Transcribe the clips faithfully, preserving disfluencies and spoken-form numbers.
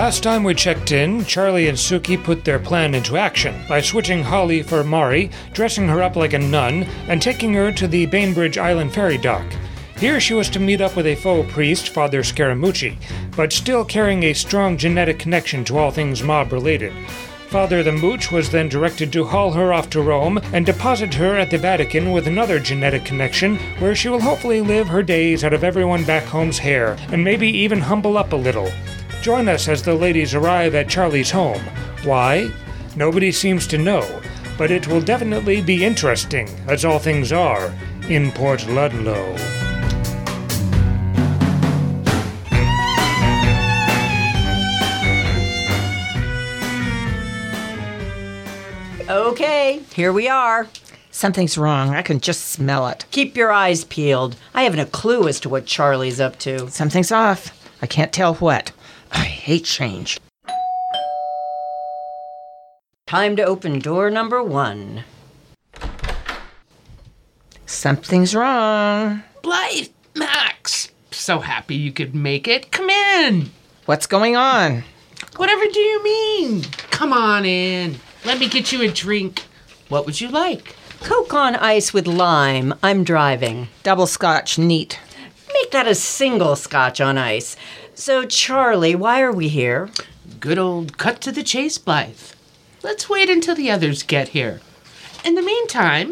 Last time we checked in, Charlie and Suki put their plan into action by switching Holly for Mari, dressing her up like a nun, and taking her to the Bainbridge Island ferry dock. Here she was to meet up with a faux priest, Father Scaramucci, but still carrying a strong genetic connection to all things mob-related. Father the Mooch was then directed to haul her off to Rome and deposit her at the Vatican with another genetic connection, where she will hopefully live her days out of everyone back home's hair, and maybe even humble up a little. Join us as the ladies arrive at Charlie's home. Why? Nobody seems to know, but it will definitely be interesting, as all things are, in Port Ludlow. Okay, here we are. Something's wrong. I can just smell it. Keep your eyes peeled. I haven't a clue as to what Charlie's up to. Something's off. I can't tell what. I hate change. Time to open door number one. Something's wrong. Blythe, Max, so happy you could make it. Come in. What's going on? Whatever do you mean? Come on in. Let me get you a drink. What would you like? Coke on ice with lime. I'm driving. Double scotch, neat. Make that a single scotch on ice. So, Charlie, why are we here? Good old cut to the chase, Blythe. Let's wait until the others get here. In the meantime...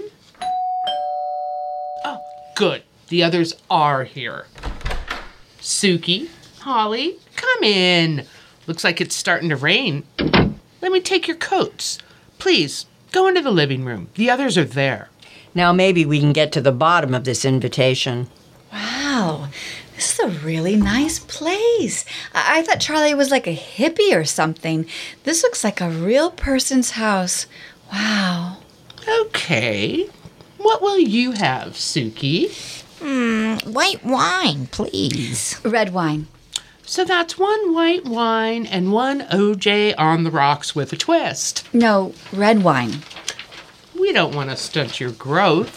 Oh, good. The others are here. Suki, Holly, come in. Looks like it's starting to rain. Let me take your coats. Please, go into the living room. The others are there. Now maybe we can get to the bottom of this invitation. Wow, this is a really nice place. I, I thought Charlie was like a hippie or something. This looks like a real person's house. Wow. Okay. What will you have, Suki? Hmm, white wine, please. Red wine. So that's one white wine and one O J on the rocks with a twist. No, red wine. We don't want to stunt your growth.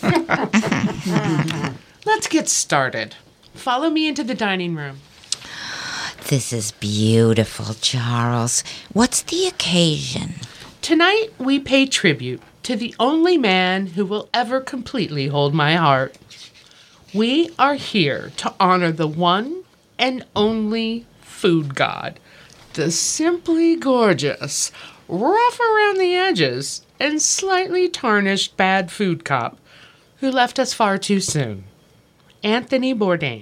Let's get started. Follow me into the dining room. This is beautiful, Charles. What's the occasion? Tonight we pay tribute to the only man who will ever completely hold my heart. We are here to honor the one and only food god, the simply gorgeous, rough around the edges, and slightly tarnished bad food cop who left us far too soon, Anthony Bourdain.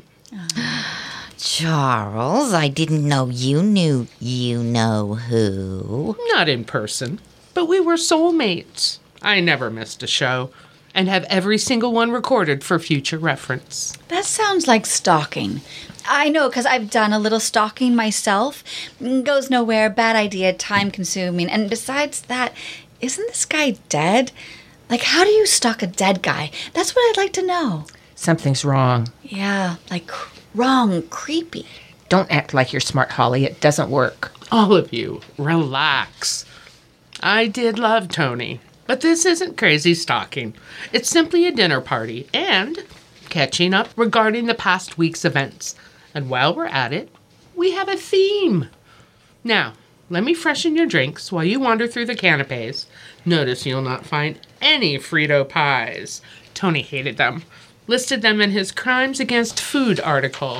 Charles, I didn't know you knew you-know-who. Not in person, but we were soulmates. I never missed a show, and have every single one recorded for future reference. That sounds like stalking. I know, because I've done a little stalking myself. Goes nowhere, bad idea, time-consuming. And besides that, isn't this guy dead? Like, how do you stalk a dead guy? That's what I'd like to know. Something's wrong. Yeah, like wrong, creepy. Don't act like you're smart, Holly. It doesn't work. All of you, relax. I did love Tony, but this isn't crazy stalking. It's simply a dinner party and catching up regarding the past week's events. And while we're at it, we have a theme. Now, let me freshen your drinks while you wander through the canapes. Notice you'll not find any Frito pies. Tony hated them. Listed them in his Crimes Against Food article.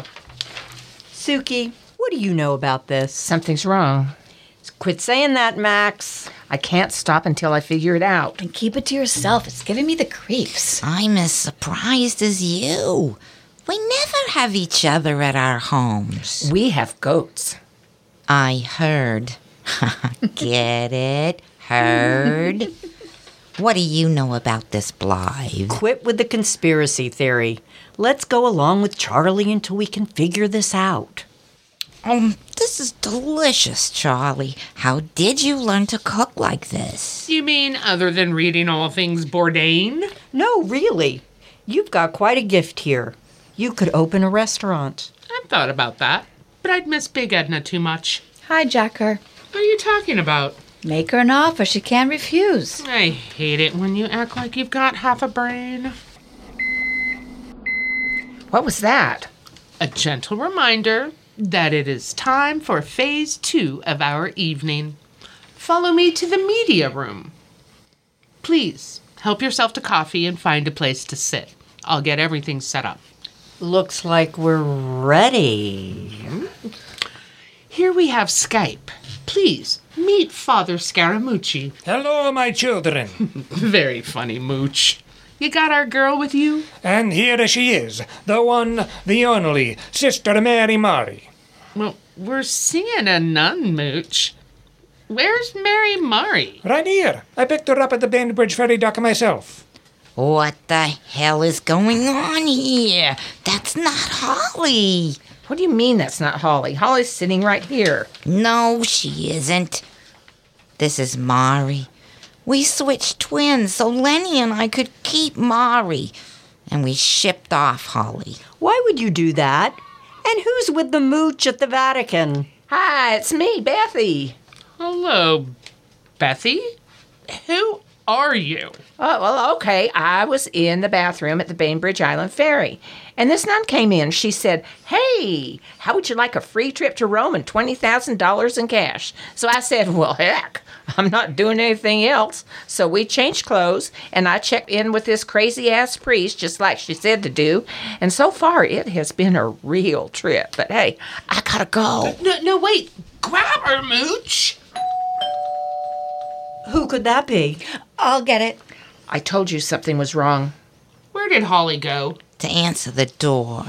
Suki, what do you know about this? Something's wrong. Quit saying that, Max. I can't stop until I figure it out. And keep it to yourself. It's giving me the creeps. I'm as surprised as you. We never have each other at our homes. We have goats. I heard. Get it? Heard? What do you know about this, Blythe? Quit with the conspiracy theory. Let's go along with Charlie until we can figure this out. Oh, this is delicious, Charlie. How did you learn to cook like this? You mean other than reading all things Bourdain? No, really. You've got quite a gift here. You could open a restaurant. I've thought about that, but I'd miss Big Edna too much. Hijack her. What are you talking about? Make her an offer she can't refuse. I hate it when you act like you've got half a brain. What was that? A gentle reminder that it is time for phase two of our evening. Follow me to the media room. Please, help yourself to coffee and find a place to sit. I'll get everything set up. Looks like we're ready. Here we have Skype. Please, meet Father Scaramucci. Hello, my children. Very funny, Mooch. You got our girl with you? And here she is, the one, the only, Sister Mary Mari. Well, we're seeing a nun, Mooch. Where's Mary Murray? Right here. I picked her up at the Bainbridge Ferry dock myself. What the hell is going on here? That's not Holly. What do you mean that's not Holly? Holly's sitting right here. No, she isn't. This is Mari. We switched twins so Lenny and I could keep Mari. And we shipped off Holly. Why would you do that? And who's with the mooch at the Vatican? Hi, it's me, Bethy. Hello, Bethy. Who are you? Oh, well, okay. I was in the bathroom at the Bainbridge Island Ferry, and this nun came in. She said, hey, how would you like a free trip to Rome and twenty thousand dollars in cash? So I said, well, heck, I'm not doing anything else. So we changed clothes, and I checked in with this crazy-ass priest, just like she said to do. And so far, it has been a real trip. But hey, I gotta go. No, no, wait. Grab her, Mooch. Who could that be? I'll get it. I told you something was wrong. Where did Holly go? To answer the door.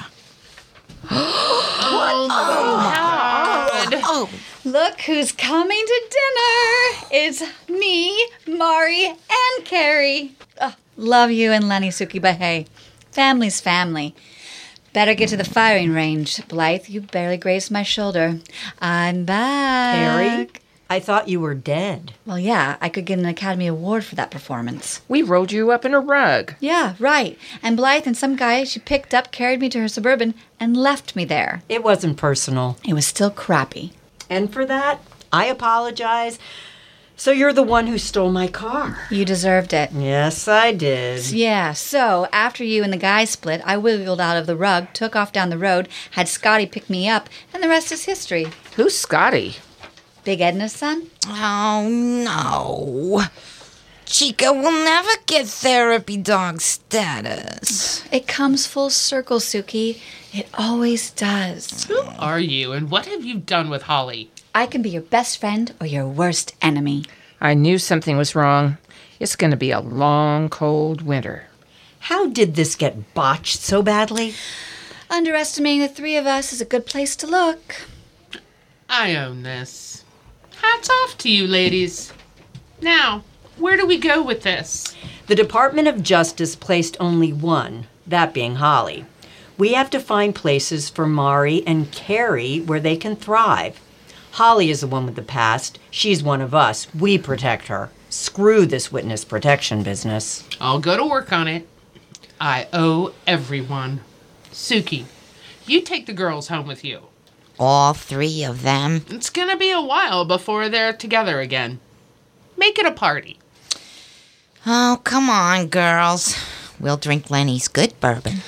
Oh, Look who's coming to dinner. It's me, Mari, and Carrie. Oh, love you and Lenny, Suki, but hey, family's family. Better get to the firing range. Blythe, you barely grazed my shoulder. I'm back. Harry? I thought you were dead. Well, yeah, I could get an Academy Award for that performance. We rolled you up in a rug. Yeah, right. And Blythe and some guy she picked up carried me to her Suburban and left me there. It wasn't personal. It was still crappy. And for that, I apologize. So you're the one who stole my car. You deserved it. Yes, I did. Yeah, so after you and the guy split, I wiggled out of the rug, took off down the road, had Scotty pick me up, and the rest is history. Who's Scotty? Big Edna's son? oh no. Chica will never get therapy dog status. It comes full circle, Suki. It always does. Who are you, and what have you done with Holly? I can be your best friend or your worst enemy. I knew something was wrong. It's going to be a long, cold winter. How did this get botched so badly? Underestimating the three of us is a good place to look. I own this. Hats off to you, ladies. Now, where do we go with this? The Department of Justice placed only one, that being Holly. We have to find places for Mari and Carrie where they can thrive. Holly is the one with the past. She's one of us. We protect her. Screw this witness protection business. I'll go to work on it. I owe everyone. Suki, you take the girls home with you. All three of them. It's gonna be a while before they're together again. Make it a party. Oh, come on, girls. We'll drink Lenny's good bourbon.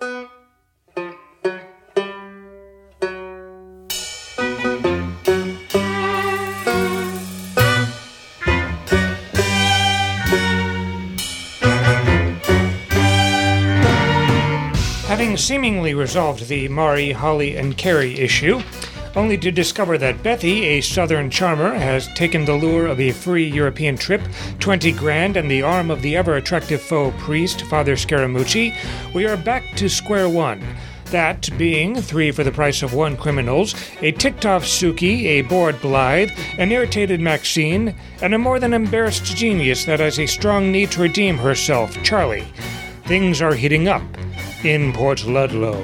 Having seemingly resolved the Mari, Holly, and Carrie issue, only to discover that Bethy, a southern charmer, has taken the lure of a free European trip, twenty grand, and the arm of the ever-attractive faux priest, Father Scaramucci, we are back to square one. That being three for the price of one criminals, a ticked-off Suki, a bored Blythe, an irritated Maxine, and a more than embarrassed genius that has a strong need to redeem herself, Charlie. Things are heating up in Port Ludlow.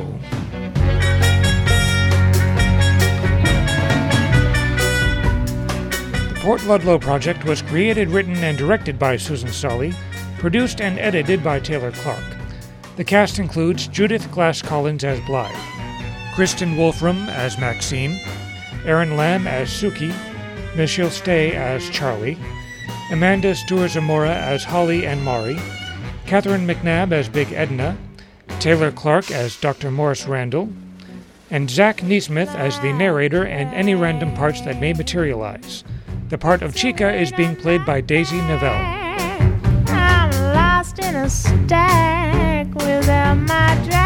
The Port Ludlow Project was created, written, and directed by Susan Sully, produced and edited by Taylor Clark. The cast includes Judith Glass-Collins as Blythe, Kristen Wolfram as Maxine, Aaron Lamb as Suki, Michelle Stay as Charlie, Amanda Stewart-Zamora as Holly and Mari, Catherine McNabb as Big Edna, Taylor Clark as Doctor Morris Randall, and Zach Neesmith as the narrator and any random parts that may materialize. The part of Chica is being played by Daisy Novell. I'm lost in a stack without my drive.